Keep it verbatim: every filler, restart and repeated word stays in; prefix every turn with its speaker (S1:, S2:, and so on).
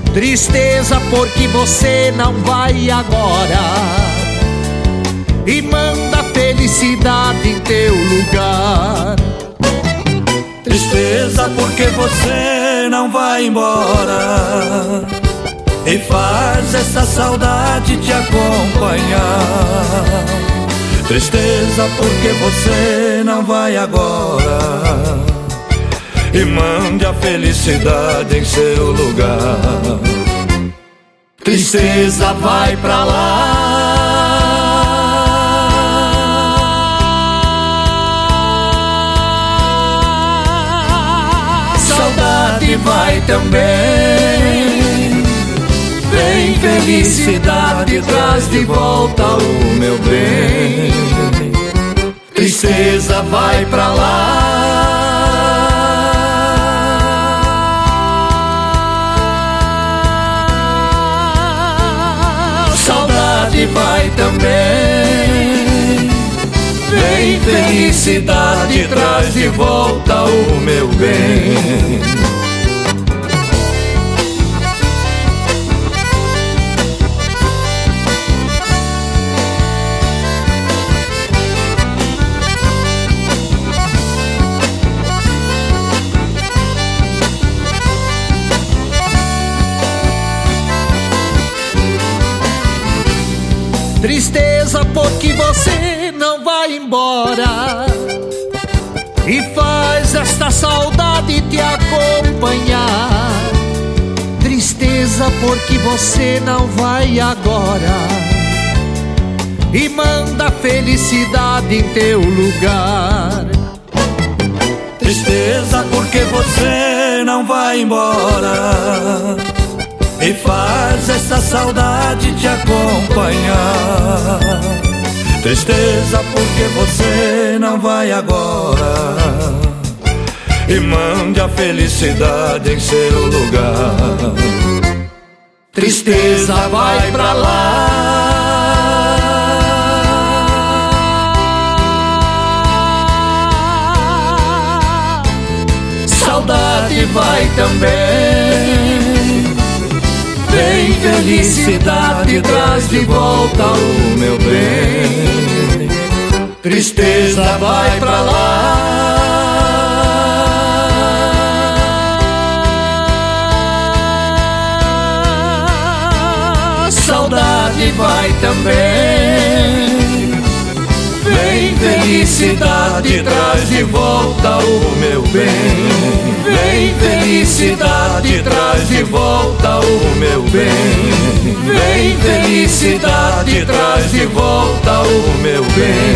S1: Tristeza porque você não vai agora e manda felicidade em teu lugar.
S2: Tristeza porque você não vai embora e faz essa saudade te acompanhar. Tristeza porque você não vai agora e mande a felicidade em seu lugar. Tristeza, vai pra lá. Saudade vai também. Vem felicidade, traz de volta o meu bem. Tristeza, vai pra lá. Saudade vai também. Vem felicidade, traz de volta o meu bem.
S1: Tristeza porque você não vai embora e faz esta saudade te acompanhar. Tristeza porque você não vai agora e manda felicidade em teu lugar.
S2: Tristeza porque você não vai embora e faz essa saudade te acompanhar. Tristeza porque você não vai agora e mande a felicidade em seu lugar. Tristeza, vai pra lá. Saudade vai também. Vem felicidade, traz de volta o meu bem. Tristeza, vai pra lá. Saudade vai também. Vem felicidade, traz de volta o meu bem. Vem felicidade, traz de volta o meu bem. Vem felicidade, traz de volta o meu bem.